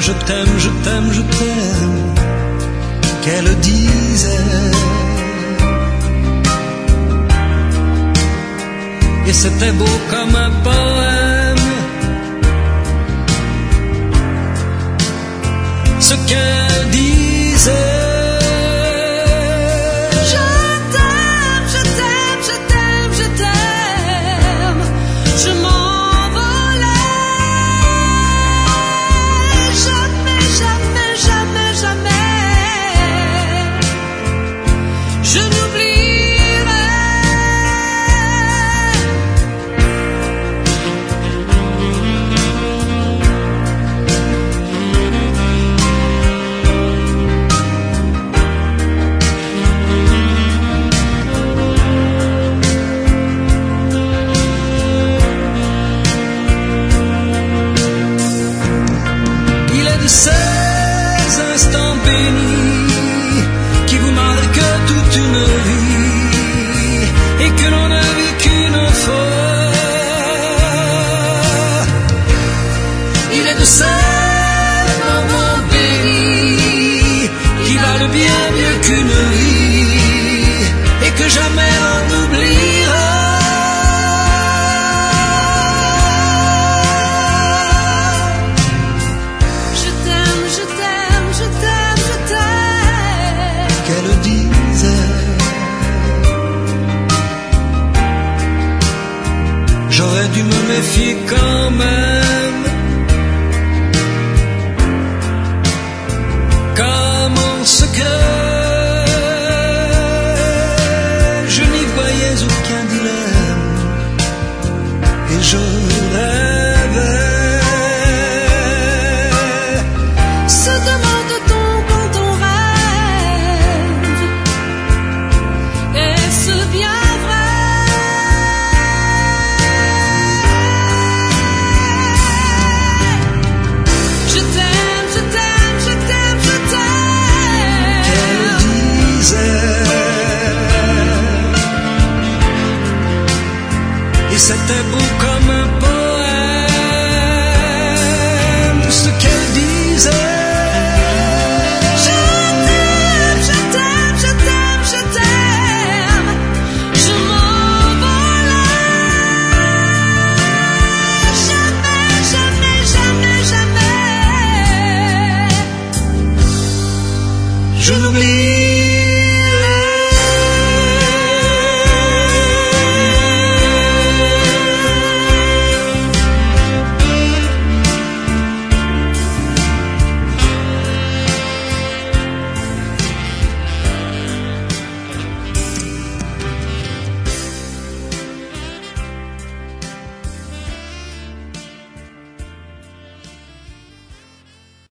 je t'aime, je t'aime, je t'aime, qu'elle disait. Et c'était beau comme un poème, ce qu'elle disait. Ces instants bénis qui vous marquent toute une vie et que l'on n'a vu qu'une fois. Il est de ces moments bénis qui valent bien mieux qu'une vie et que jamais on n'oubliera. J'aurais dû me méfier quand même, comme en secret, je n'y voyais aucun dilemme, et je rêvais. Se demande-t-on quand on rêve, est-ce bien vrai? Et c'était beau comme un poème, ce qu'elle disait. Je t'aime, je t'aime, je t'aime, je t'aime, je m'envolais. Jamais, jamais, jamais, jamais, je n'oublie